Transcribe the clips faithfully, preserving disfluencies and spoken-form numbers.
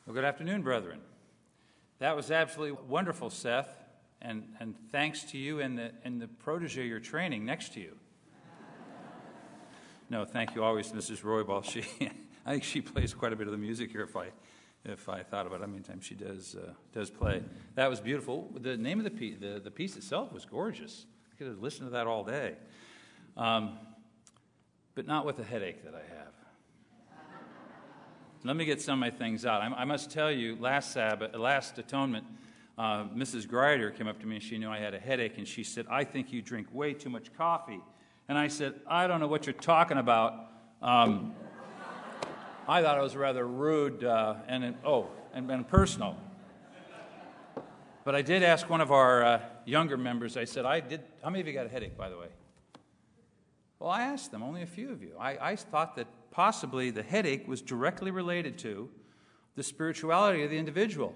Well, good afternoon, brethren. That was absolutely wonderful, Seth, and, and thanks to you and the, and the protege you're training next to you. No, thank you always, Missus Roybal. She, I think she plays quite a bit of the music here if I, if I thought about it. How many times she does, uh, does play. That was beautiful. The name of the piece, the, the piece itself was gorgeous. I could have listened to that all day. Um, but not with the headache that I have. Let me get some of my things out. I, I must tell you, last Sabbath, last Atonement, uh, Missus Grider came up to me and she knew I had a headache, and she said, "I think you drink way too much coffee." And I said, "I don't know what you're talking about." Um, I thought it was rather rude uh, and, oh, and, and personal. But I did ask one of our uh, younger members, I said, I did, how many of you got a headache, by the way? Well, I asked them, only a few of you. I, I thought that possibly the headache was directly related to the spirituality of the individual.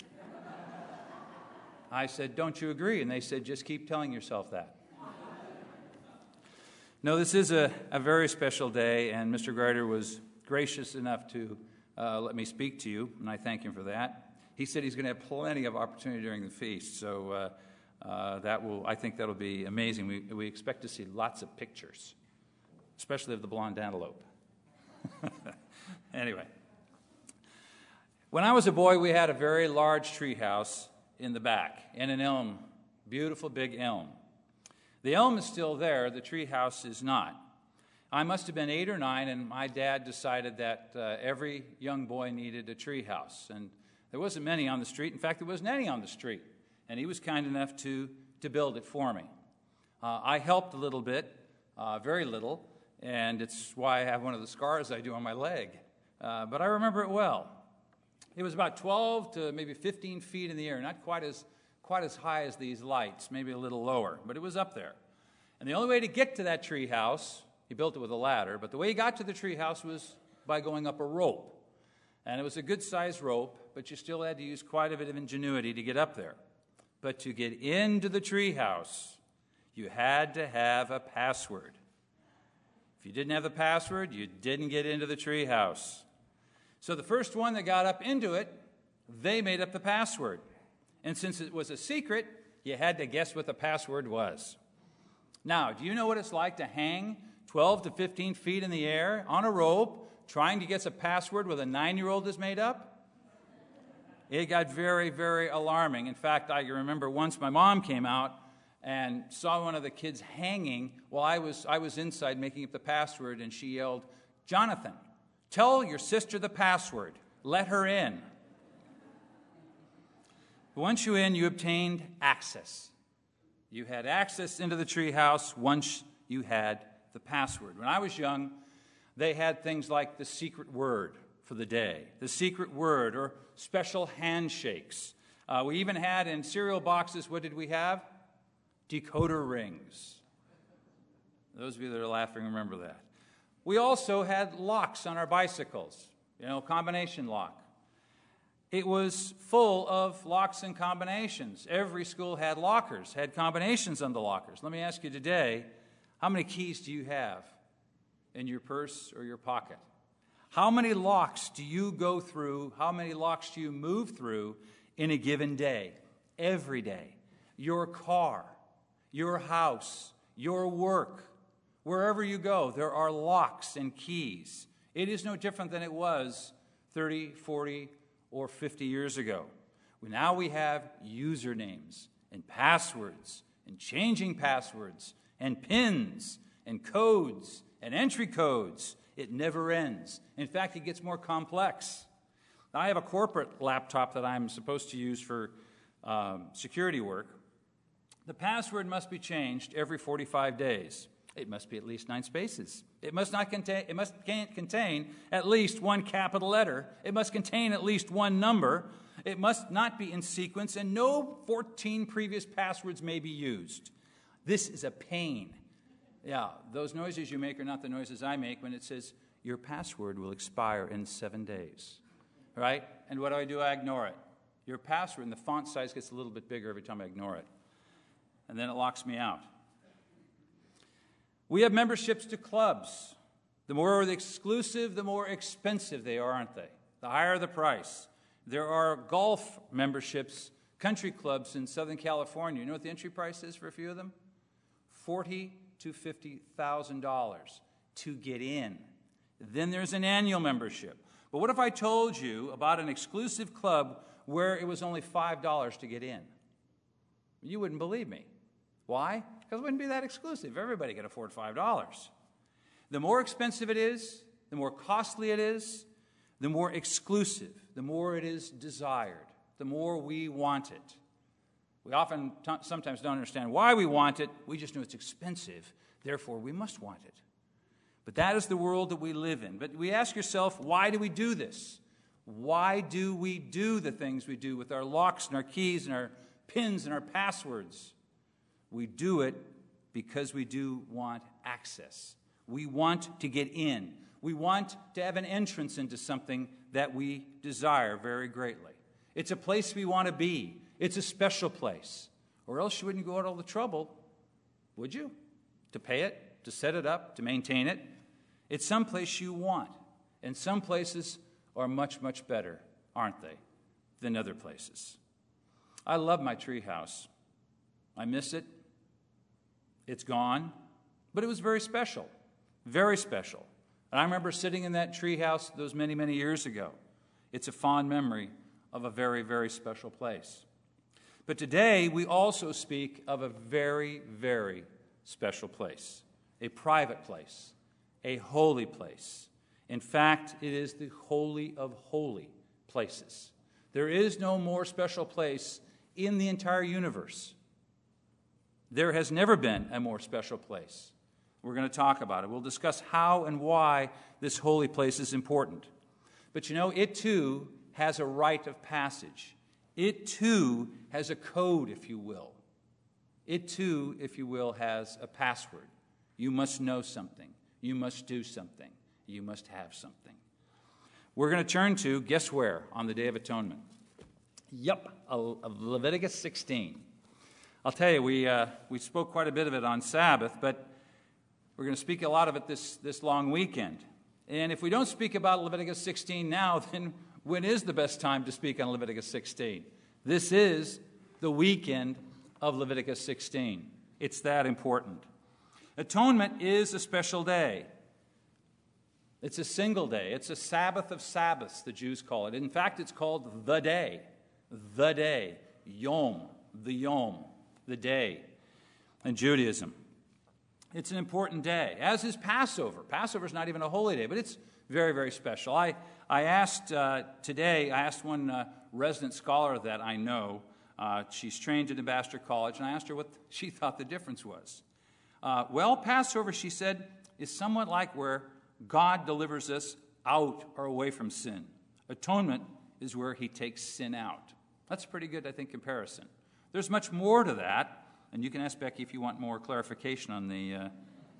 I said, "Don't you agree?" And they said, "Just keep telling yourself that." No, this is a, a very special day, and Mister Grider was gracious enough to uh, let me speak to you, and I thank him for that. He said he's going to have plenty of opportunity during the feast, so uh, uh, that will, I think that'll be amazing. We, we expect to see lots of pictures, especially of the blonde antelope. Anyway, when I was a boy, we had a very large tree house in the back, in an elm, beautiful big elm. The elm is still there, the tree house is not. I must have been eight or nine, and my dad decided that uh, every young boy needed a tree house. And there wasn't many on the street. In fact, there wasn't any on the street. And he was kind enough to, to build it for me. Uh, I helped a little bit, uh, very little, and it's why I have one of the scars I do on my leg. Uh, but I remember it well. It was about twelve to maybe fifteen feet in the air, not quite as, quite as high as these lights, maybe a little lower, but it was up there. And the only way to get to that tree house, he built it with a ladder, but the way he got to the tree house was by going up a rope. And it was a good-sized rope, but you still had to use quite a bit of ingenuity to get up there. But to get into the tree house, you had to have a password. If you didn't have the password, you didn't get into the tree house. So the first one that got up into it, they made up the password. And since it was a secret, you had to guess what the password was. Now, do you know what it's like to hang twelve to fifteen feet in the air on a rope trying to guess a password with a nine-year-old has made up? It got very, very alarming. In fact, I remember once my mom came out and saw one of the kids hanging while I was, I was inside making up the password, and she yelled, "Jonathan, tell your sister the password. Let her in." Once you in, you obtained access. You had access into the treehouse once you had the password. When I was young, they had things like the secret word for the day, the secret word, or special handshakes. Uh, we even had in cereal boxes, what did we have? Decoder rings. Those of you that are laughing, remember that. We also had locks on our bicycles, you know, combination lock. It was full of locks and combinations. Every school had lockers, had combinations on the lockers. Let me ask you today, how many keys do you have in your purse or your pocket? How many locks do you go through? How many locks do you move through in a given day? Every day. Your car, your house, your work, wherever you go, there are locks and keys. It is no different than it was thirty, forty, or fifty years ago. Now we have usernames and passwords and changing passwords and pins and codes and entry codes. It never ends. In fact, it gets more complex. Now, I have a corporate laptop that I'm supposed to use for um, security work. The password must be changed every forty-five days. It must be at least nine spaces. It must not contain, it must contain at least one capital letter. It must contain at least one number. It must not be in sequence, and no fourteen previous passwords may be used. This is a pain. Yeah, those noises you make are not the noises I make when it says, "Your password will expire in seven days." Right? And what do I do? I ignore it. Your password, and the font size gets a little bit bigger every time I ignore it. And then it locks me out. We have memberships to clubs. The more exclusive, the more expensive they are, aren't they? The higher the price. There are golf memberships, country clubs in Southern California. You know what the entry price is for a few of them? forty thousand to fifty thousand dollars to get in. Then there's an annual membership. But what if I told you about an exclusive club where it was only five dollars to get in? You wouldn't believe me. Why? Because it wouldn't be that exclusive. Everybody can afford five dollars. The more expensive it is, the more costly it is, the more exclusive, the more it is desired, the more we want it. We often t- sometimes don't understand why we want it. We just know it's expensive. Therefore, we must want it. But that is the world that we live in. But we ask yourself, why do we do this? Why do we do the things we do with our locks and our keys and our pins and our passwords? We do it because we do want access. We want to get in. We want to have an entrance into something that we desire very greatly. It's a place we want to be. It's a special place. Or else you wouldn't go out all the trouble, would you? To pay it, to set it up, to maintain it. It's some place you want. And some places are much, much better, aren't they, than other places. I love my treehouse. I miss it. It's gone. But it was very special. Very special. And I remember sitting in that treehouse those many, many years ago. It's a fond memory of a very, very special place. But today, we also speak of a very, very special place, a private place, a holy place. In fact, it is the holy of holy places. There is no more special place in the entire universe. There has never been a more special place. We're going to talk about it. We'll discuss how and why this holy place is important. But you know, it too has a rite of passage. It too has a code, if you will. It too, if you will, has a password. You must know something. You must do something. You must have something. We're going to turn to, guess where, on the Day of Atonement? Yup, Leviticus sixteen. I'll tell you, we uh, we spoke quite a bit of it on Sabbath, but we're going to speak a lot of it this, this long weekend. And if we don't speak about Leviticus sixteen now, then when is the best time to speak on Leviticus sixteen? This is the weekend of Leviticus sixteen. It's that important. Atonement is a special day. It's a single day. It's a Sabbath of Sabbaths, the Jews call it. In fact, it's called the day. The day. Yom. The Yom. The day. In Judaism. It's an important day, as is Passover. Passover is not even a holy day, but it's very, very special. I, I asked uh, today, I asked one uh, resident scholar that I know, uh, she's trained at Ambassador College, and I asked her what she thought the difference was. Uh, well, Passover, she said, is somewhat like where God delivers us out or away from sin. Atonement is where he takes sin out. That's a pretty good, I think, comparison. There's much more to that. And you can ask Becky if you want more clarification on the uh,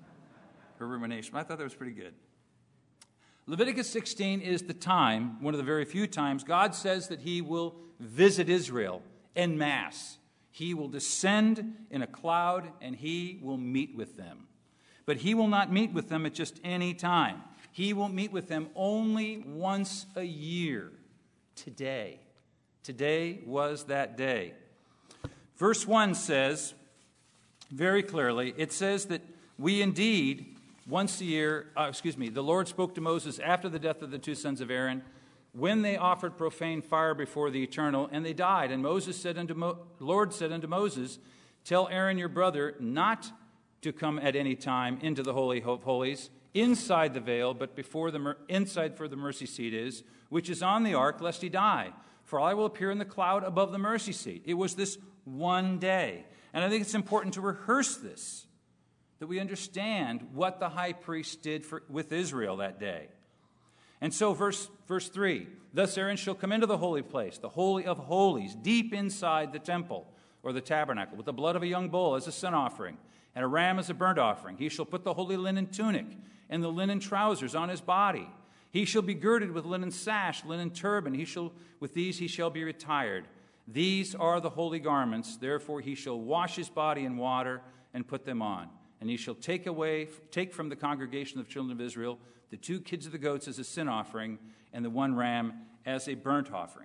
her rumination. But I thought that was pretty good. Leviticus sixteen is the time, one of the very few times, God says that he will visit Israel en masse. He will descend in a cloud and he will meet with them. But he will not meet with them at just any time. He will meet with them only once a year. Today. Today was that day. Verse one says, very clearly, it says that we indeed, once a year, uh, excuse me, the Lord spoke to Moses after the death of the two sons of Aaron, when they offered profane fire before the Eternal, and they died. And Moses said unto Mo- Lord said unto Moses, tell Aaron your brother not to come at any time into the Holy of Holies, inside the veil, but before the mer- inside for the mercy seat is, which is on the ark, lest he die. For I will appear in the cloud above the mercy seat. It was this one day. And I think it's important to rehearse this, that we understand what the high priest did for, with Israel that day. And so verse, verse three, thus Aaron shall come into the holy place, the holy of holies, deep inside the temple or the tabernacle, with the blood of a young bull as a sin offering, and a ram as a burnt offering. He shall put the holy linen tunic and the linen trousers on his body. He shall be girded with linen sash, linen turban. He shall, with these he shall be retired. These are the holy garments. Therefore he shall wash his body in water and put them on. And he shall take away, take from the congregation of the children of Israel the two kids of the goats as a sin offering and the one ram as a burnt offering.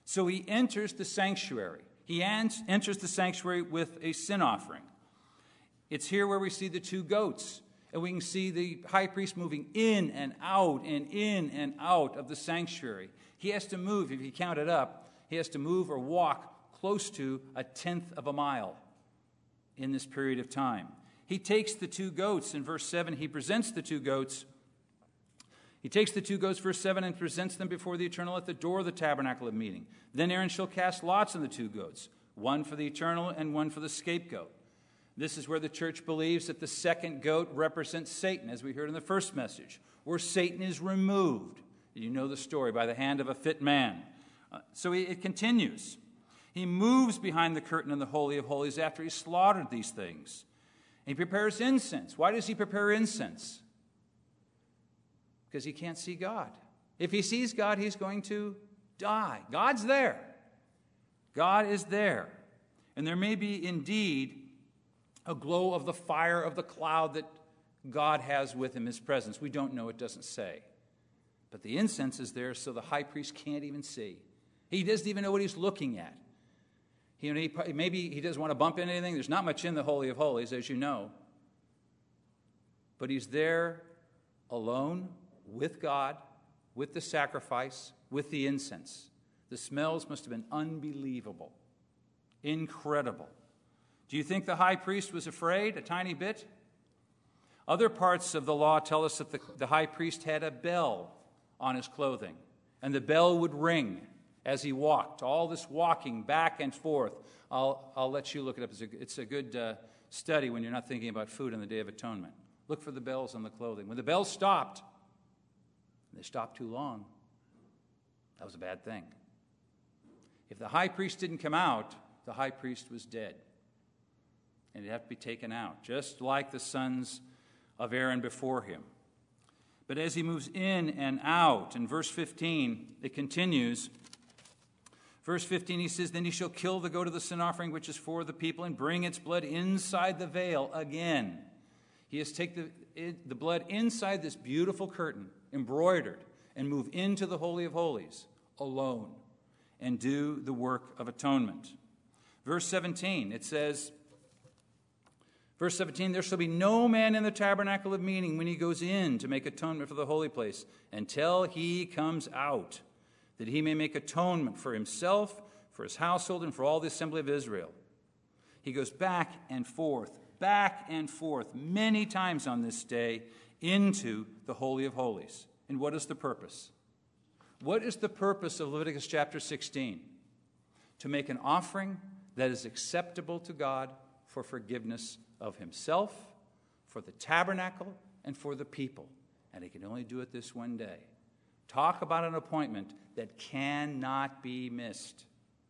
So he enters the sanctuary. He enters the sanctuary with a sin offering. It's here where we see the two goats, and we can see the high priest moving in and out and in and out of the sanctuary. He has to move, if you count it up, he has to move or walk close to a tenth of a mile in this period of time. He takes the two goats. In verse seven, he presents the two goats. He takes the two goats, verse seven, and presents them before the Eternal at the door of the tabernacle of meeting. Then Aaron shall cast lots on the two goats, one for the Eternal and one for the scapegoat. This is where the church believes that the second goat represents Satan, as we heard in the first message, where Satan is removed. You know the story, by the hand of a fit man. Uh, so he, it continues. He moves behind the curtain in the Holy of Holies after he slaughtered these things. He prepares incense. Why does he prepare incense? Because he can't see God. If he sees God, he's going to die. God's there. God is there. And there may be indeed a glow of the fire of the cloud that God has with him, his presence. We don't know. It doesn't say. But the incense is there so the high priest can't even see. He doesn't even know what he's looking at. He, he, maybe he doesn't want to bump into anything. There's not much in the Holy of Holies, as you know. But he's there alone with God, with the sacrifice, with the incense. The smells must have been unbelievable, incredible. Do you think the high priest was afraid a tiny bit? Other parts of the law tell us that the, the high priest had a bell on his clothing, and the bell would ring as he walked. All this walking back and forth. I'll, I'll let you look it up. It's a, it's a good uh, study when you're not thinking about food on the Day of Atonement. Look for the bells on the clothing. When the bells stopped, they stopped too long, that was a bad thing. If the high priest didn't come out, the high priest was dead. And he'd have to be taken out, just like the sons of Aaron before him. But as he moves in and out, in verse fifteen, it continues. Verse fifteen, he says, then he shall kill the goat of the sin offering, which is for the people, and bring its blood inside the veil again. He has taken the, the blood inside this beautiful curtain, embroidered, and move into the Holy of Holies alone and do the work of atonement. Verse seventeen, it says, verse seventeen, there shall be no man in the tabernacle of meeting when he goes in to make atonement for the holy place until he comes out, that he may make atonement for himself, for his household, and for all the assembly of Israel. He goes back and forth, back and forth, many times on this day into the Holy of Holies. And what is the purpose? What is the purpose of Leviticus chapter sixteen? To make an offering that is acceptable to God for forgiveness of himself, for the tabernacle, and for the people. And he can only do it this one day. Talk about an appointment that cannot be missed,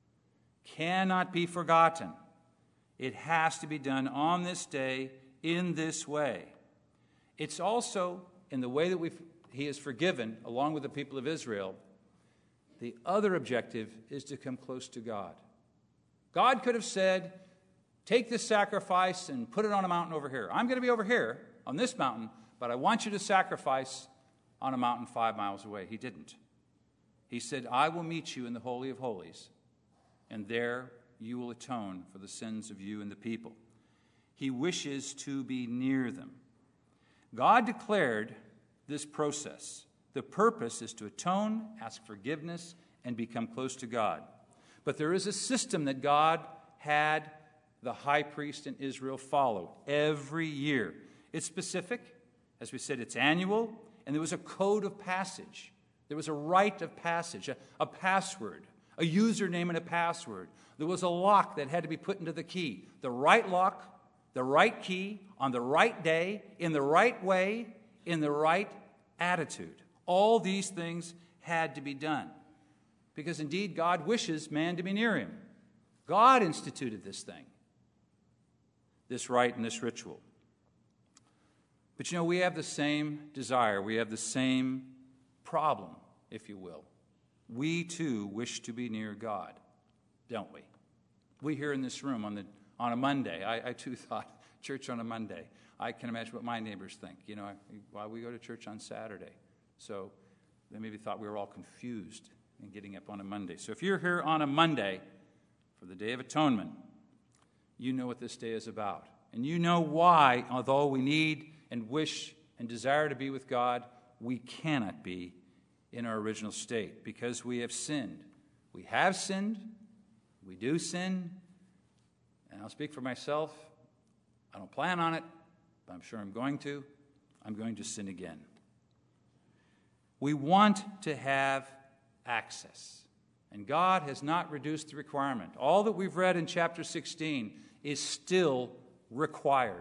cannot be forgotten. It has to be done on this day in this way. It's also in the way that we've, he is forgiven, along with the people of Israel. The other objective is to come close to God. God could have said, take this sacrifice and put it on a mountain over here. I'm going to be over here on this mountain, but I want you to sacrifice on a mountain five miles away. He didn't. He said, I will meet you in the Holy of Holies, and there you will atone for the sins of you and the people. He wishes to be near them. God declared this process. The purpose is to atone, ask forgiveness, and become close to God. But there is a system that God had the high priest in Israel follow every year. It's specific. As we said, it's annual. And there was a code of passage. There was a rite of passage, a, a password, a username and a password. There was a lock that had to be put into the key. The right lock, the right key, on the right day, in the right way, in the right attitude. All these things had to be done. Because indeed, God wishes man to be near him. God instituted this thing, this rite and this ritual. But you know, we have the same desire. We have the same problem, if you will. We too wish to be near God, don't we? We here in this room on the on a Monday, I, I too thought church on a Monday. I can imagine what my neighbors think. You know, why we go to church on Saturday. So they maybe thought we were all confused and getting up on a Monday. So if you're here on a Monday for the Day of Atonement, you know what this day is about. And you know why, although we need and wish and desire to be with God, we cannot be in our original state because we have sinned. We have sinned. We do sin. And I'll speak for myself. I don't plan on it, but I'm sure I'm going to. I'm going to sin again. We want to have access. And God has not reduced the requirement. All that we've read in chapter sixteen is still required.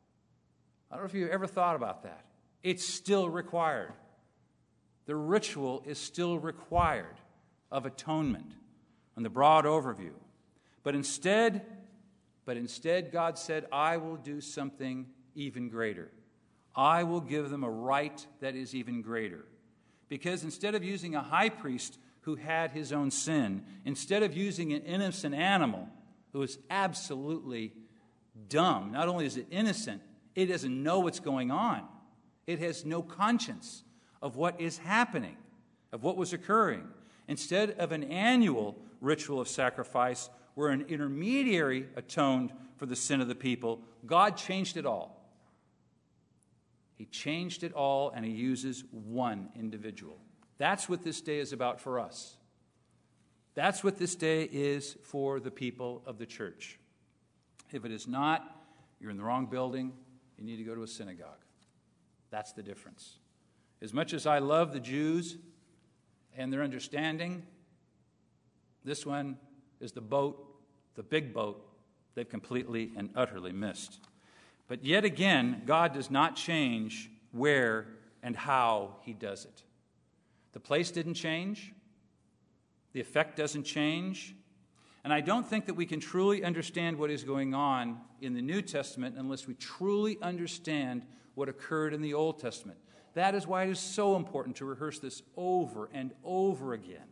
I don't know if you've ever thought about that. It's still required. The ritual is still required of atonement on the broad overview. But instead, but instead God said, I will do something even greater. I will give them a right that is even greater. Because instead of using a high priest who had his own sin, instead of using an innocent animal who is absolutely dumb, not only is it innocent, it doesn't know what's going on. It has no conscience of what is happening, of what was occurring. Instead of an annual ritual of sacrifice where an intermediary atoned for the sin of the people, God changed it all. He changed it all, and he uses one individual. That's what this day is about for us. That's what this day is for the people of the church. If it is not, you're in the wrong building. You need to go to a synagogue. That's the difference. As much as I love the Jews and their understanding, this one is the boat, the big boat, they've completely and utterly missed. But yet again, God does not change where and how he does it. The place didn't change. The effect doesn't change. And I don't think that we can truly understand what is going on in the New Testament unless we truly understand what occurred in the Old Testament. That is why it is so important to rehearse this over and over again.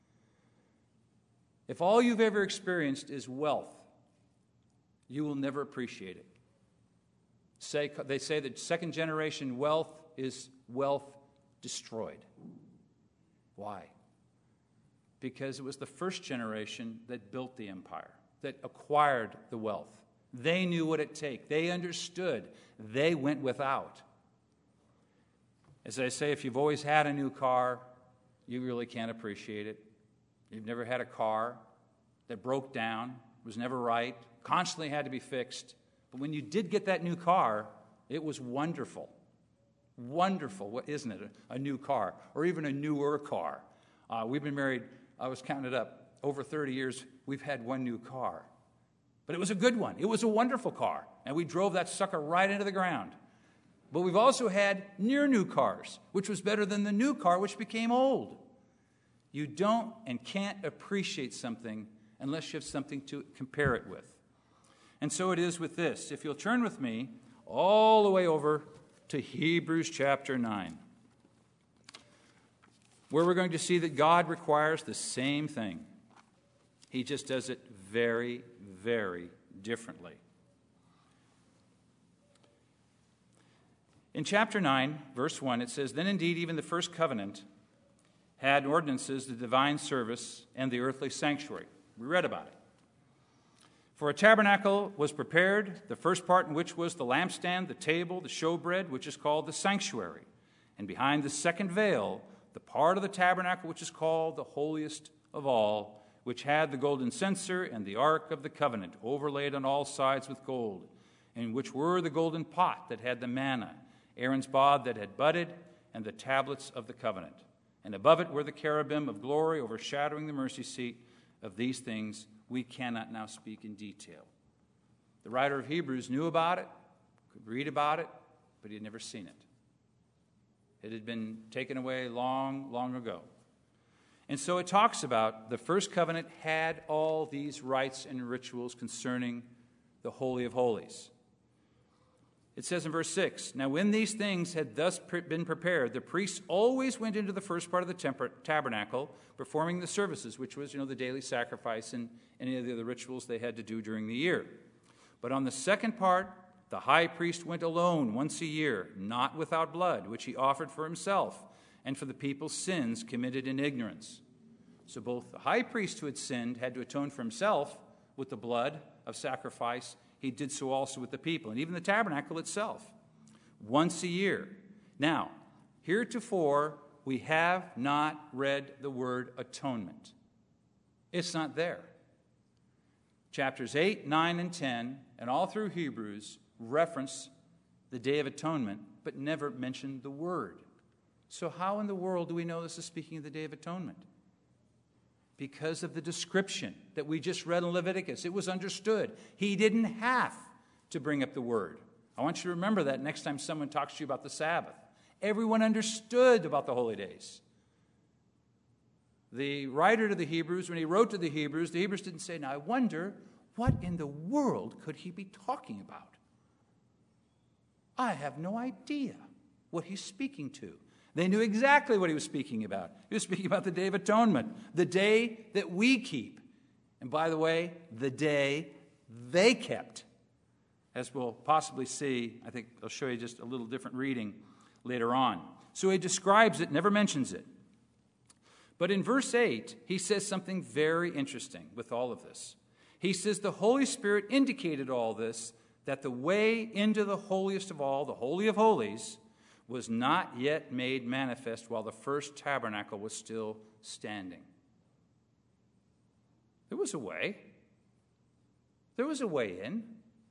If all you've ever experienced is wealth, you will never appreciate it. Say, they say that second generation wealth is wealth destroyed. Why? Because it was the first generation that built the empire, that acquired the wealth. They knew what it took. They understood. They went without. As I say, if you've always had a new car, you really can't appreciate it. You've never had a car that broke down, was never right, constantly had to be fixed. But when you did get that new car, it was wonderful. Wonderful, what isn't it? A, a new car, or even a newer car. Uh, we've been married, I was counting it up, over thirty years, we've had one new car. But it was a good one. It was a wonderful car. And we drove that sucker right into the ground. But we've also had near new cars, which was better than the new car, which became old. You don't and can't appreciate something unless you have something to compare it with. And so it is with this. If you'll turn with me all the way over to Hebrews chapter nine, where we're going to see that God requires the same thing. He just does it very, very differently. In chapter nine, verse one, it says, Then indeed even the first covenant had ordinances, the divine service, and the earthly sanctuary. We read about it. For a tabernacle was prepared, the first part in which was the lampstand, the table, the showbread, which is called the sanctuary. And behind the second veil, the part of the tabernacle which is called the holiest of all, which had the golden censer and the ark of the covenant overlaid on all sides with gold, in which were the golden pot that had the manna, Aaron's bod that had budded, and the tablets of the covenant. And above it were the cherubim of glory overshadowing the mercy seat. Of these things we cannot now speak in detail. The writer of Hebrews knew about it, could read about it, but he had never seen it. It had been taken away long, long ago. And so it talks about the first covenant had all these rites and rituals concerning the Holy of Holies. It says in verse six, Now when these things had thus been prepared, the priests always went into the first part of the temper- tabernacle, performing the services, which was, you know, the daily sacrifice and any of the other rituals they had to do during the year. But on the second part, the high priest went alone once a year, not without blood, which he offered for himself and for the people's sins committed in ignorance. So both the high priest who had sinned had to atone for himself with the blood of sacrifice. He did so also with the people, and even the tabernacle itself, once a year. Now, heretofore, we have not read the word atonement. It's not there. Chapters eight, nine, and ten, and all through Hebrews, reference the Day of Atonement, but never mention the word. So how in the world do we know this is speaking of the Day of Atonement? Because of the description that we just read in Leviticus. It was understood. He didn't have to bring up the word. I want you to remember that next time someone talks to you about the Sabbath. Everyone understood about the holy days. The writer to the Hebrews, when he wrote to the Hebrews, the Hebrews didn't say, now I wonder, what in the world could he be talking about? I have no idea what he's speaking to. They knew exactly what he was speaking about. He was speaking about the Day of Atonement, the day that we keep. And by the way, the day they kept. As we'll possibly see, I think I'll show you just a little different reading later on. So he describes it, never mentions it. But in verse eight, he says something very interesting with all of this. He says the Holy Spirit indicated all this, that the way into the holiest of all, the Holy of Holies, was not yet made manifest while the first tabernacle was still standing. There was a way. There was a way in.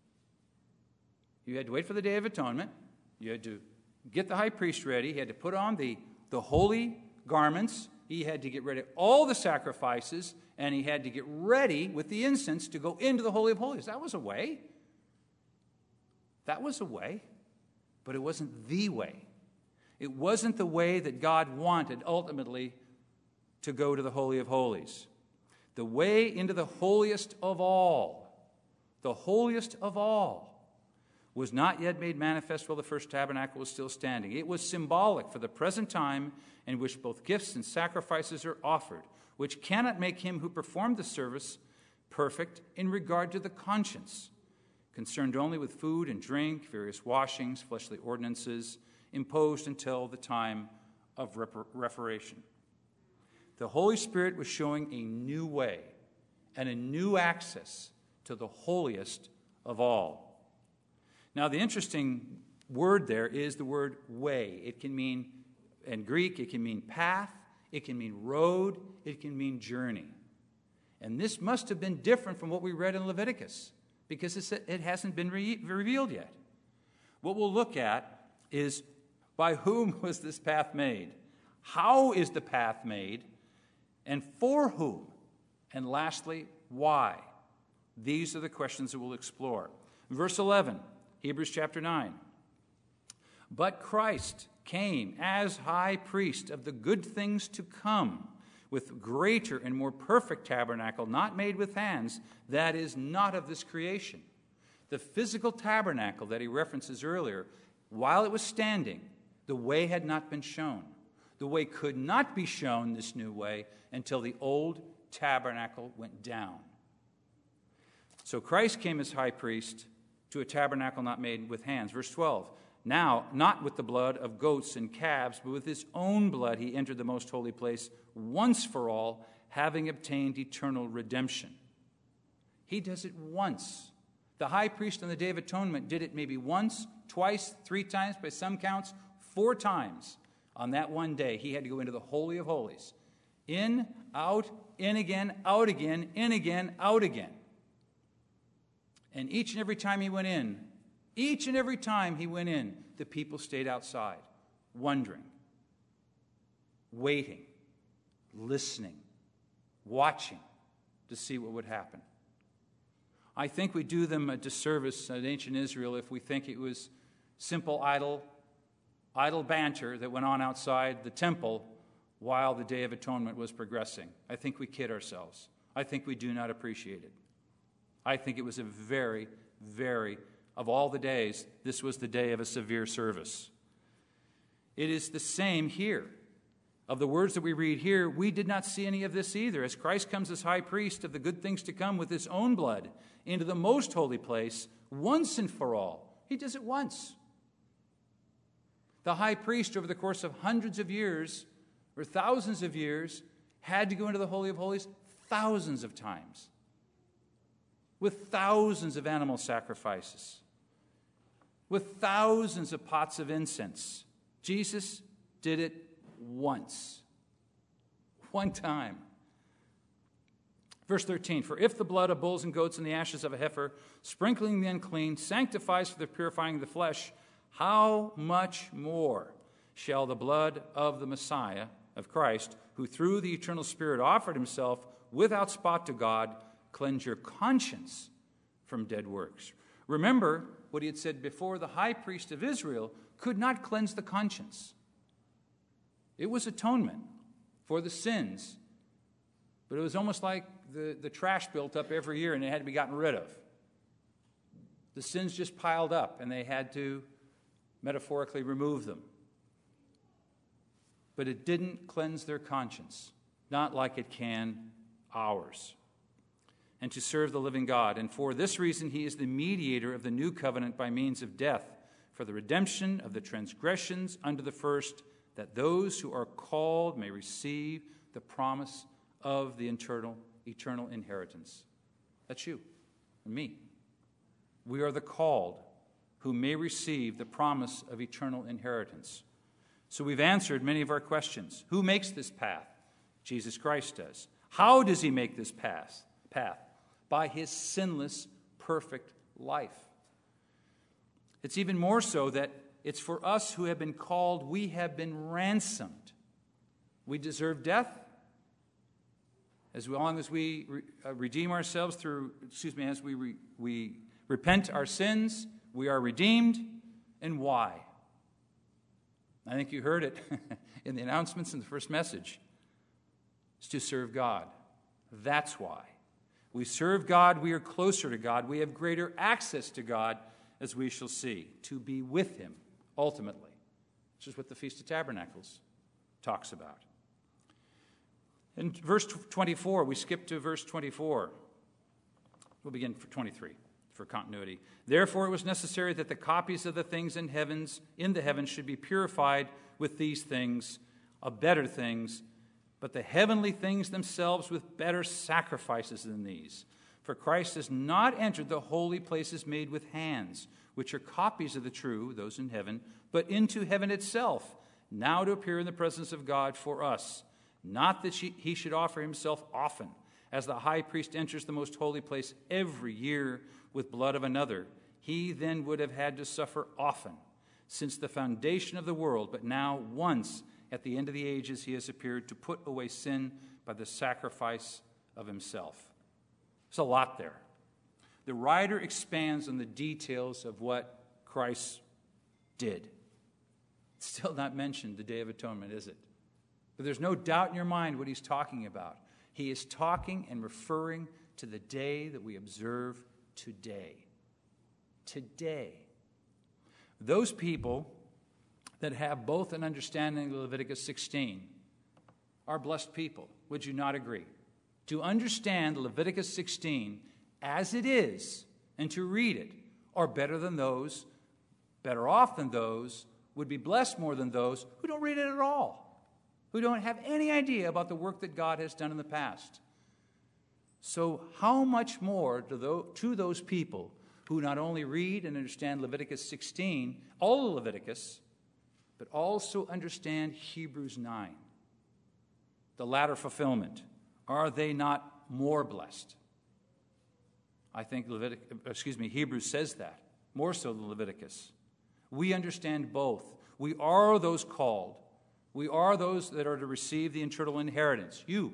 You had to wait for the Day of Atonement. You had to get the high priest ready. He had to put on the, the holy garments. He had to get ready all the sacrifices, and he had to get ready with the incense to go into the Holy of Holies. That was a way. That was a way, but it wasn't the way. It wasn't the way that God wanted ultimately to go to the Holy of Holies. The way into the holiest of all, the holiest of all, was not yet made manifest while the first tabernacle was still standing. It was symbolic for the present time in which both gifts and sacrifices are offered, which cannot make him who performed the service perfect in regard to the conscience, concerned only with food and drink, various washings, fleshly ordinances, imposed until the time of repar- reformation. The Holy Spirit was showing a new way and a new access to the holiest of all. Now, the interesting word there is the word way. It can mean, in Greek, it can mean path, it can mean road, it can mean journey. And this must have been different from what we read in Leviticus, because it's, it hasn't been re- revealed yet. What we'll look at is, by whom was this path made? How is the path made? And for whom? And lastly, why? These are the questions that we'll explore. Verse eleven, Hebrews chapter nine. But Christ came as high priest of the good things to come, with greater and more perfect tabernacle, not made with hands, that is not of this creation. The physical tabernacle that he references earlier, while it was standing, the way had not been shown. The way could not be shown, this new way, until the old tabernacle went down. So Christ came as high priest to a tabernacle not made with hands. Verse twelve, now, not with the blood of goats and calves, but with his own blood he entered the most holy place once for all, having obtained eternal redemption. He does it once. The high priest on the Day of Atonement did it maybe once, twice, three times, by some counts, four times. On that one day, he had to go into the Holy of Holies. In, out, in again, out again, in again, out again. And each and every time he went in, each and every time he went in, the people stayed outside, wondering, waiting, listening, watching to see what would happen. I think we do them a disservice in ancient Israel if we think it was simple idle, idle banter that went on outside the temple while the Day of Atonement was progressing. I think we kid ourselves. I think we do not appreciate it. I think it was a very, very, of all the days, this was the day of a severe service. It is the same here. Of the words that we read here, we did not see any of this either. As Christ comes as high priest of the good things to come with his own blood into the most holy place, once and for all. He does it once. The high priest, over the course of hundreds of years, or thousands of years, had to go into the Holy of Holies thousands of times with thousands of animal sacrifices, with thousands of pots of incense. Jesus did it once, one time. Verse thirteen, for if the blood of bulls and goats and the ashes of a heifer, sprinkling the unclean, sanctifies for the purifying of the flesh, how much more shall the blood of the Messiah, of Christ, who through the eternal Spirit offered himself without spot to God, cleanse your conscience from dead works. Remember what he had said before, the high priest of Israel could not cleanse the conscience. It was atonement for the sins, but it was almost like the, the trash built up every year and it had to be gotten rid of. The sins just piled up and they had to metaphorically remove them. But it didn't cleanse their conscience, not like it can ours. And to serve the living God. And for this reason, he is the mediator of the new covenant by means of death, for the redemption of the transgressions under the first, that those who are called may receive the promise of the eternal, eternal inheritance. That's you and me. We are the called who may receive the promise of eternal inheritance. So we've answered many of our questions. Who makes this path? Jesus Christ does. How does he make this path? Path? By his sinless, perfect life. It's even more so that it's for us who have been called, we have been ransomed. We deserve death. As long as we re- uh, redeem ourselves through, excuse me, as we, re- we repent our sins, we are redeemed. And why? I think you heard it in the announcements in the first message. It's to serve God. That's why. We serve God, we are closer to God, we have greater access to God, as we shall see, to be with him, ultimately. Which is what the Feast of Tabernacles talks about. In verse twenty-four, we skip to verse twenty-four. We'll begin for twenty-three, for continuity. Therefore it was necessary that the copies of the things in heavens, in the heavens should be purified with these things, of better things, but the heavenly things themselves with better sacrifices than these. For Christ has not entered the holy places made with hands, which are copies of the true, those in heaven, but into heaven itself, now to appear in the presence of God for us. Not that he should offer himself often, as the high priest enters the most holy place every year with blood of another. He then would have had to suffer often, since the foundation of the world, but now once at the end of the ages, he has appeared to put away sin by the sacrifice of himself. There's a lot there. The writer expands on the details of what Christ did. It's still not mentioned, the Day of Atonement, is it? But there's no doubt in your mind what he's talking about. He is talking and referring to the day that we observe today. Today. Those people that have both an understanding of Leviticus sixteen are blessed people. Would you not agree? To understand Leviticus sixteen as it is and to read it are better than those, better off than those, would be blessed more than those who don't read it at all, who don't have any idea about the work that God has done in the past. So how much more to those people who not only read and understand Leviticus sixteen, all of Leviticus, but also understand Hebrews nine, the latter fulfillment. Are they not more blessed? I think Leviticus, excuse me, Hebrews says that, more so than Leviticus. We understand both. We are those called. We are those that are to receive the eternal inheritance. You.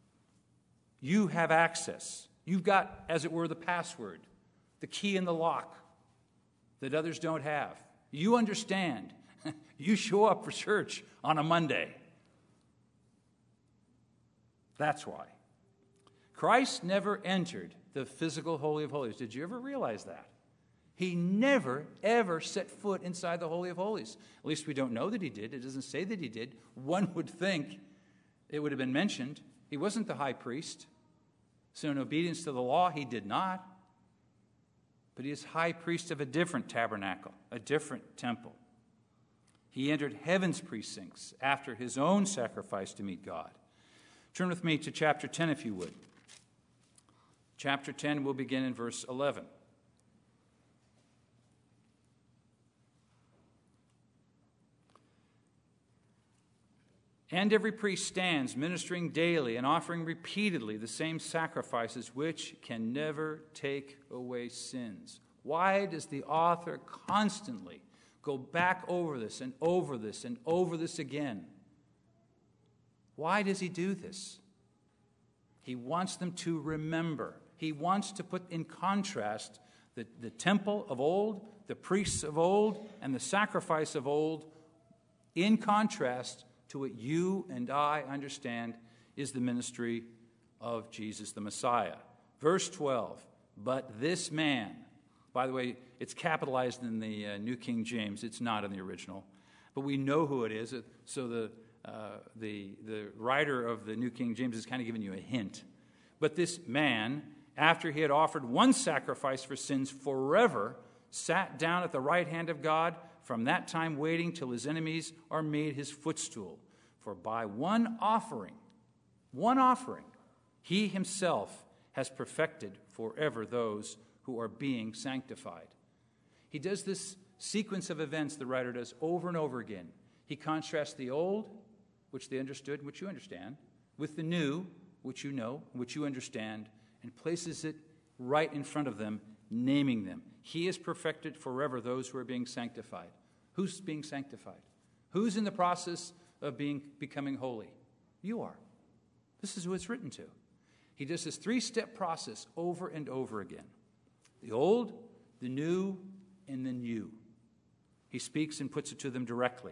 You have access. You've got, as it were, the password, the key in the lock that others don't have. You understand. You show up for church on a Monday. That's why. Christ never entered the physical Holy of Holies. Did you ever realize that? He never, ever set foot inside the Holy of Holies. At least we don't know that he did. It doesn't say that he did. One would think it would have been mentioned. He wasn't the high priest. So in obedience to the law, he did not. But he is high priest of a different tabernacle, a different temple. He entered heaven's precincts after his own sacrifice to meet God. Turn with me to chapter ten, if you would. Chapter ten, we'll begin in verse eleven. And every priest stands ministering daily and offering repeatedly the same sacrifices which can never take away sins. Why does the author constantly go back over this and over this and over this again? Why does he do this? He wants them to remember. He wants to put in contrast the, the temple of old, the priests of old, and the sacrifice of old in contrast to what you and I understand is the ministry of Jesus the Messiah. Verse twelve, but this man, by the way, it's capitalized in the uh, New King James. It's not in the original. But we know who it is, so the, uh, the, the writer of the New King James is kind of giving you a hint. But this man, after he had offered one sacrifice for sins forever, sat down at the right hand of God, from that time waiting till his enemies are made his footstool. For by one offering, one offering, he himself has perfected forever those who are being sanctified. He does this sequence of events, the writer does, over and over again. He contrasts the old, which they understood, which you understand, with the new, which you know, which you understand, and places it right in front of them, naming them. He has perfected forever those who are being sanctified. Who's being sanctified? Who's in the process of being becoming holy? You are. This is who it's written to. He does this three-step process over and over again. The old, the new, and the new. He speaks and puts it to them directly.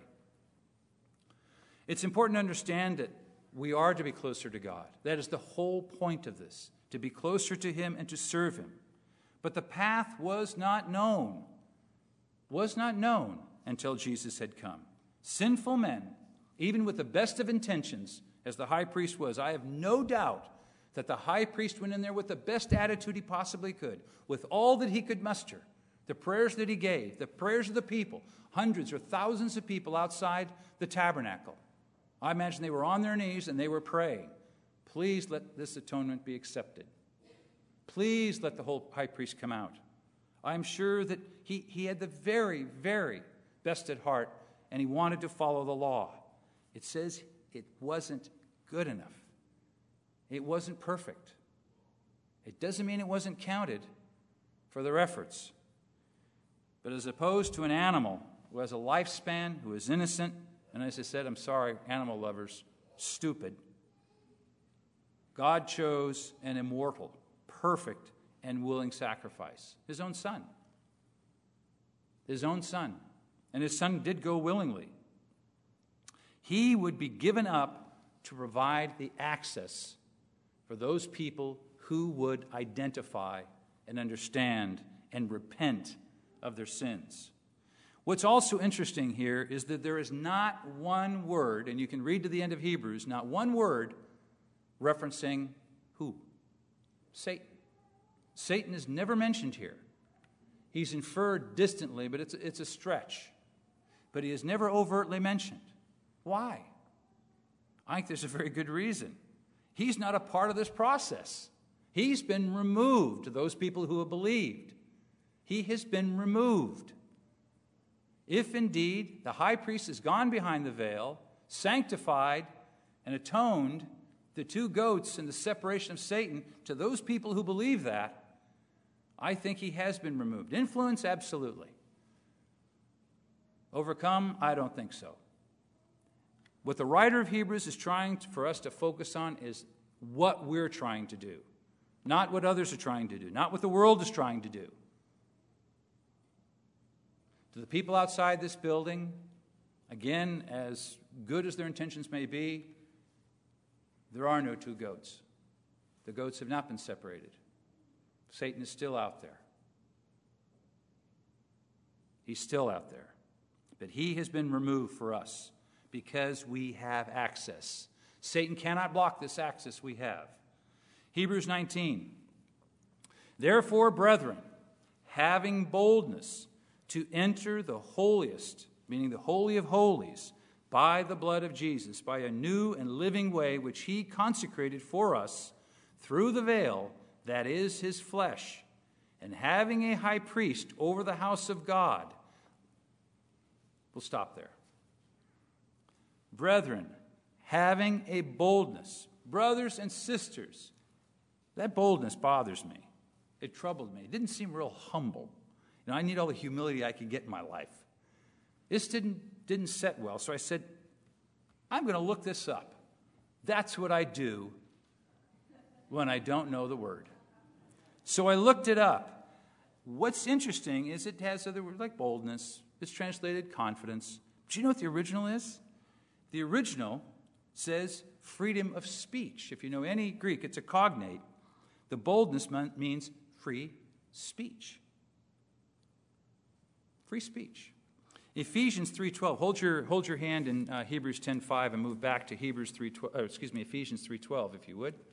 It's important to understand that we are to be closer to God. That is the whole point of this, to be closer to him and to serve him. But the path was not known, was not known until Jesus had come. Sinful men, even with the best of intentions, as the high priest was, I have no doubt that the high priest went in there with the best attitude he possibly could, with all that he could muster, the prayers that he gave, the prayers of the people, hundreds or thousands of people outside the tabernacle. I imagine they were on their knees and they were praying, please let this atonement be accepted. Please let the whole high priest come out. I'm sure that he, he had the very, very best at heart, and he wanted to follow the law. It says it wasn't good enough. It wasn't perfect. It doesn't mean it wasn't counted for their efforts. But as opposed to an animal who has a lifespan, who is innocent, and as I said, I'm sorry, animal lovers, stupid, God chose an immortal, perfect, and willing sacrifice, his own son. His own son. And his son did go willingly. He would be given up to provide the access for those people who would identify and understand and repent of their sins. What's also interesting here is that there is not one word, and you can read to the end of Hebrews, not one word referencing who? Satan. Satan is never mentioned here. He's inferred distantly, but it's, it's a stretch. But he is never overtly mentioned. Why? I think there's a very good reason. He's not a part of this process. He's been removed to those people who have believed. He has been removed. If indeed the high priest has gone behind the veil, sanctified and atoned the two goats and the separation of Satan to those people who believe that, I think he has been removed. Influence, absolutely. Overcome, I don't think so. What the writer of Hebrews is trying to, for us to focus on is what we're trying to do, not what others are trying to do, not what the world is trying to do. To the people outside this building, again, as good as their intentions may be, there are no two goats. The goats have not been separated. Satan is still out there. He's still out there. But he has been removed for us because we have access. Satan cannot block this access we have. Hebrews nineteen. Therefore, brethren, having boldness to enter the holiest, meaning the Holy of Holies, by the blood of Jesus, by a new and living way which he consecrated for us through the veil, that is his flesh, and having a high priest over the house of God." We'll stop there. "Brethren, having a boldness." Brothers and sisters, that boldness bothers me. It troubled me. It didn't seem real humble. You know, I need all the humility I can get in my life. This didn't, didn't set well, so I said, I'm going to look this up. That's what I do when I don't know the word. So I looked it up. What's interesting is it has other words like boldness. It's translated confidence. Do you know what the original is? The original says freedom of speech. If you know any Greek, it's a cognate. The boldness means free speech. Free speech. Ephesians three twelve. Hold your hold your hand in uh, Hebrews ten five and move back to Hebrews three twelve. Oh, excuse me, Ephesians three twelve, if you would.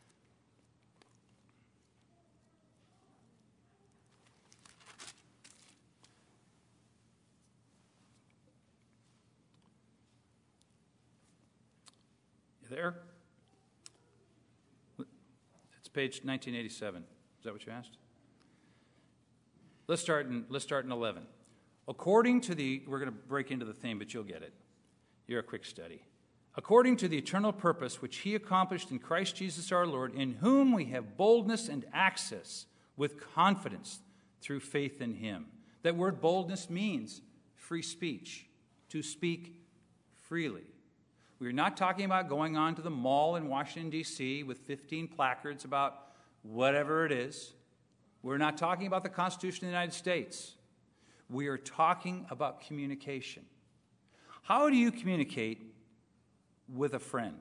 You there? It's page nineteen eighty-seven. Is that what you asked? Let's start in let's start in eleven. According to the, we're going to break into the theme, but you'll get it. You're a quick study. According to the eternal purpose which he accomplished in Christ Jesus our Lord, in whom we have boldness and access with confidence through faith in him. That word boldness means free speech, to speak freely. We're not talking about going on to the mall in Washington, D C with fifteen placards about whatever it is. We're not talking about the Constitution of the United States. We are talking about communication. How do you communicate with a friend?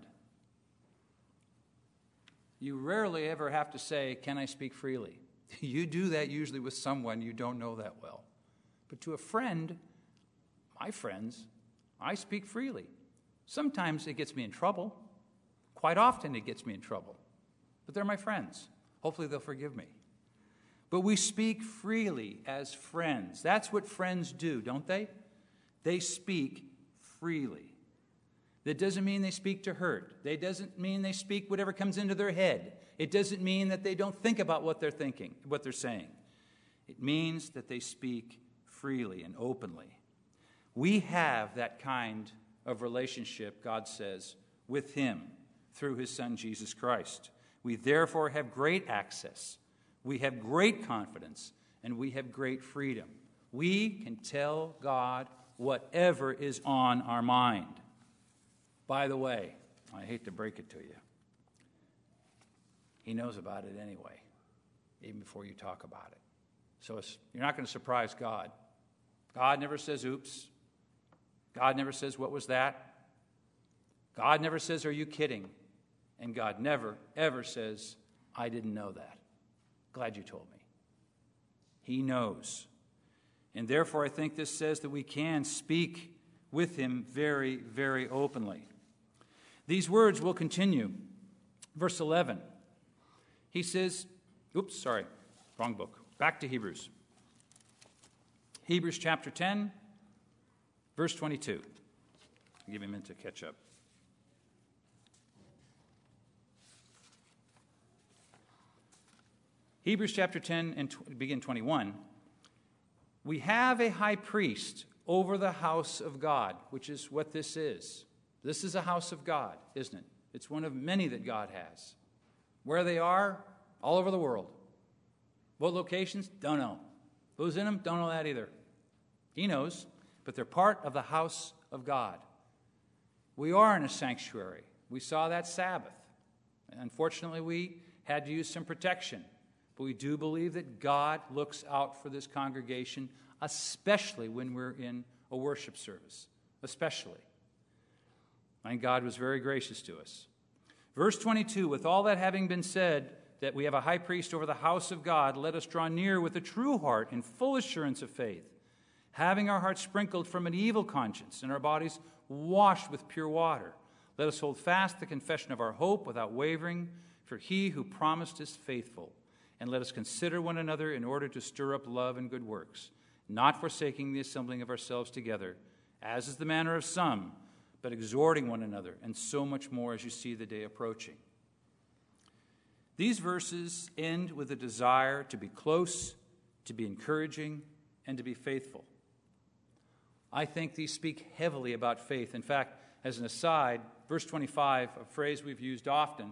You rarely ever have to say, "Can I speak freely?" You do that usually with someone you don't know that well. But to a friend, my friends, I speak freely. Sometimes it gets me in trouble. Quite often it gets me in trouble. But they're my friends. Hopefully they'll forgive me. But we speak freely as friends. That's what friends do, don't they? They speak freely. That doesn't mean they speak to hurt. It doesn't mean they speak whatever comes into their head. It doesn't mean that they don't think about what they're thinking, what they're saying. It means that they speak freely and openly. We have that kind of relationship, God says, with him through his Son, Jesus Christ. We therefore have great access. We have great confidence, and we have great freedom. We can tell God whatever is on our mind. By the way, I hate to break it to you, he knows about it anyway, even before you talk about it. So it's, you're not going to surprise God. God never says, oops. God never says, what was that? God never says, are you kidding? And God never, ever says, I didn't know that. Glad you told me. He knows. And therefore, I think this says that we can speak with him very, very openly. These words will continue. Verse eleven. He says, oops, sorry, wrong book. Back to Hebrews. Hebrews chapter ten, verse twenty-two. I'll give you a minute to catch up. Hebrews chapter ten and tw- begin twenty-one. We have a high priest over the house of God, which is what this is. This is a house of God, isn't it? It's one of many that God has. Where they are, all over the world. What locations? Don't know. Who's in them? Don't know that either. He knows, but they're part of the house of God. We are in a sanctuary. We saw that Sabbath. Unfortunately, we had to use some protection. But we do believe that God looks out for this congregation, especially when we're in a worship service. Especially. And God was very gracious to us. Verse twenty-two, with all that having been said, that we have a high priest over the house of God, let us draw near with a true heart in full assurance of faith, having our hearts sprinkled from an evil conscience and our bodies washed with pure water. Let us hold fast the confession of our hope without wavering, for he who promised is faithful. And let us consider one another in order to stir up love and good works, not forsaking the assembling of ourselves together, as is the manner of some, but exhorting one another, and so much more as you see the day approaching. These verses end with a desire to be close, to be encouraging, and to be faithful. I think these speak heavily about faith. In fact, as an aside, verse twenty-five, a phrase we've used often,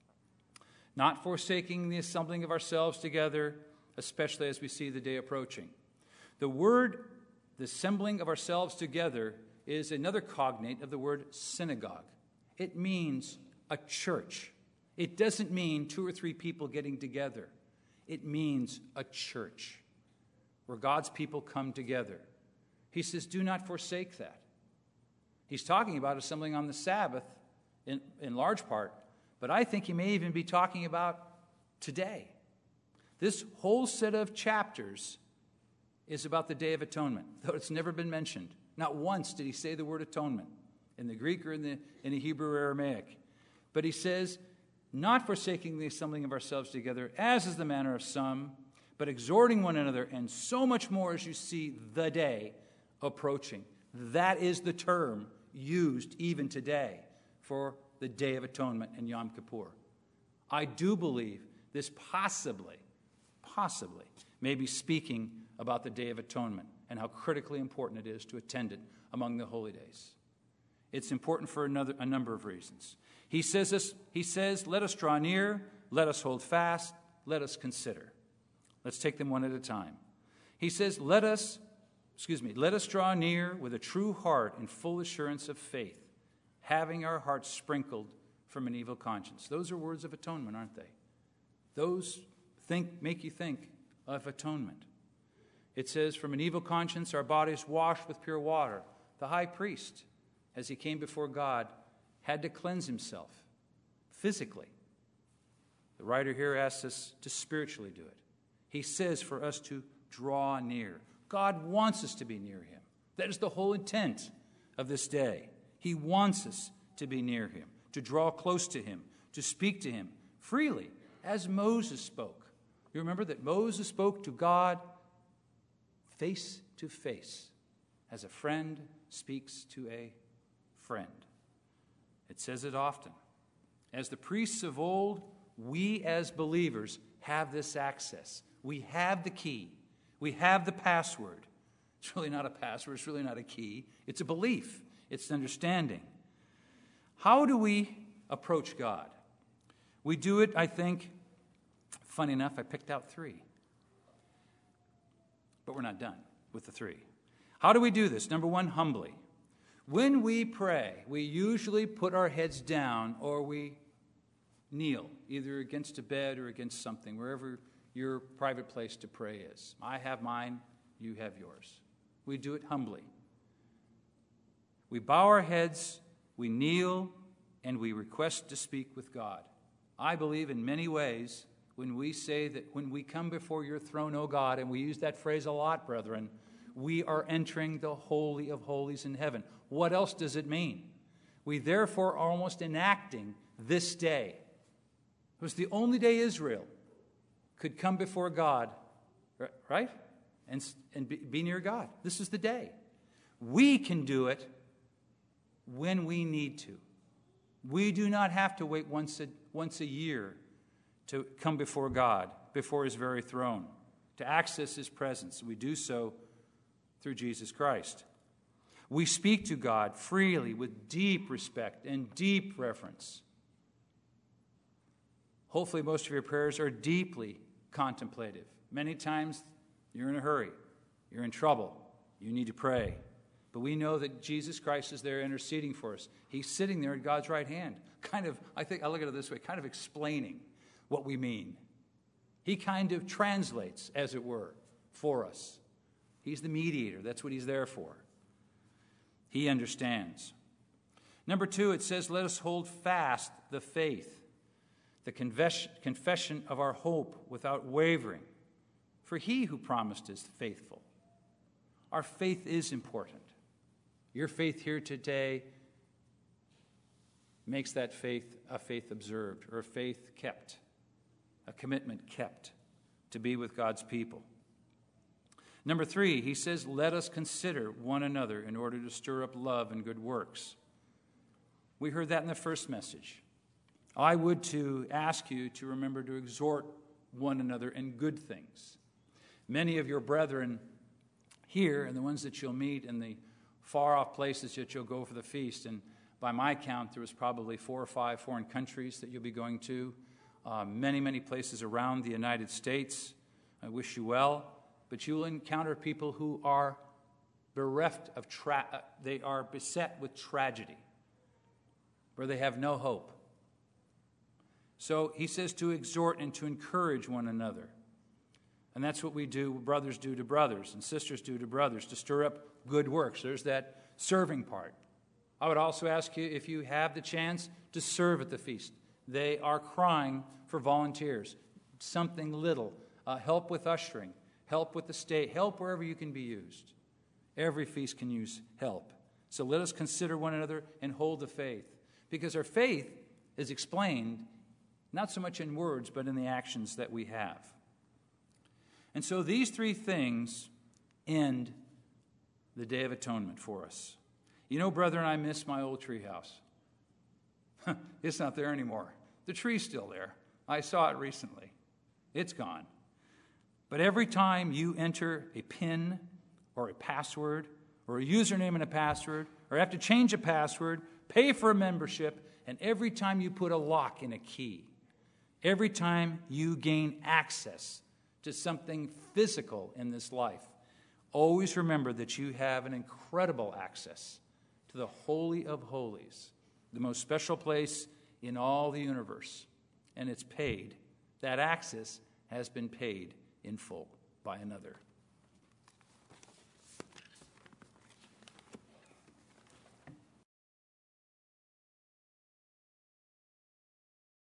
not forsaking the assembling of ourselves together, especially as we see the day approaching. The word, the assembling of ourselves together, is another cognate of the word synagogue. It means a church. It doesn't mean two or three people getting together. It means a church where God's people come together. He says, do not forsake that. He's talking about assembling on the Sabbath in, in large part, but I think he may even be talking about today. This whole set of chapters is about the Day of Atonement, though it's never been mentioned. Not once did he say the word atonement in the Greek or in the, in the Hebrew or Aramaic. But he says, not forsaking the assembling of ourselves together, as is the manner of some, but exhorting one another, and so much more as you see the day approaching. That is the term used even today for the Day of Atonement and Yom Kippur. I do believe this possibly, possibly, may be speaking about the Day of Atonement and how critically important it is to attend it among the holy days. It's important for another, a number of reasons. He says, this, he says, let us draw near, let us hold fast, let us consider. Let's take them one at a time. He says, let us, excuse me, let us draw near with a true heart and full assurance of faith, having our hearts sprinkled from an evil conscience. Those are words of atonement, aren't they? Those think, make you think of atonement. It says, from an evil conscience, our bodies washed with pure water. The high priest, as he came before God, had to cleanse himself physically. The writer here asks us to spiritually do it. He says for us to draw near. God wants us to be near him. That is the whole intent of this day. He wants us to be near him, to draw close to him, to speak to him freely, as Moses spoke. You remember that Moses spoke to God face to face, as a friend speaks to a friend. It says it often. As the priests of old, we as believers have this access. We have the key. We have the password. It's really not a password. It's really not a key. It's a belief. It's an understanding. How do we approach God? We do it, I think, funny enough, I picked out three. But we're not done with the three. How do we do this? Number one, humbly. When we pray, we usually put our heads down or we kneel, either against a bed or against something, wherever your private place to pray is. I have mine, you have yours. We do it humbly. We bow our heads, we kneel, and we request to speak with God. I believe in many ways when we say that when we come before your throne, O God, and we use that phrase a lot, brethren, we are entering the Holy of Holies in heaven. What else does it mean? We therefore are almost enacting this day. It was the only day Israel could come before God, right? And, and be, be near God. This is the day. We can do it when we need to. We do not have to wait once a, once a year to come before God, before his very throne, to access his presence. We do so through Jesus Christ. We speak to God freely with deep respect and deep reverence. Hopefully most of your prayers are deeply contemplative. Many times you're in a hurry. You're in trouble. You need to pray. But we know that Jesus Christ is there interceding for us. He's sitting there at God's right hand, kind of, I think, I look at it this way, kind of explaining what we mean. He kind of translates, as it were, for us. He's the mediator. That's what he's there for. He understands. Number two, it says, let us hold fast the faith, the confession of our hope without wavering. For he who promised is faithful. Our faith is important. Your faith here today makes that faith a faith observed, or a faith kept, a commitment kept to be with God's people. Number three, he says, let us consider one another in order to stir up love and good works. We heard that in the first message. I would to ask you to remember to exhort one another in good things. Many of your brethren here and the ones that you'll meet in the far-off places that you'll go for the feast, and by my count, there was probably four or five foreign countries that you'll be going to, uh, many, many places around the United States. I wish you well, but you will encounter people who are bereft of, tra- uh, they are beset with tragedy, where they have no hope. So he says to exhort and to encourage one another. And that's what we do, brothers do to brothers, and sisters do to brothers, to stir up good works. There's that serving part. I would also ask you, if you have the chance, to serve at the feast. They are crying for volunteers. Something little. Uh, help with ushering. Help with the state. Help wherever you can be used. Every feast can use help. So let us consider one another and hold the faith. Because our faith is explained not so much in words, but in the actions that we have. And so these three things end the Day of Atonement for us. You know, brethren, I miss my old treehouse. It's not there anymore. The tree's still there. I saw it recently. It's gone. But every time you enter a PIN or a password or a username and a password, or have to change a password, pay for a membership, and every time you put a lock in a key, every time you gain access to something physical in this life, always remember that you have an incredible access to the Holy of Holies, the most special place in all the universe. And it's paid. That access has been paid in full by another.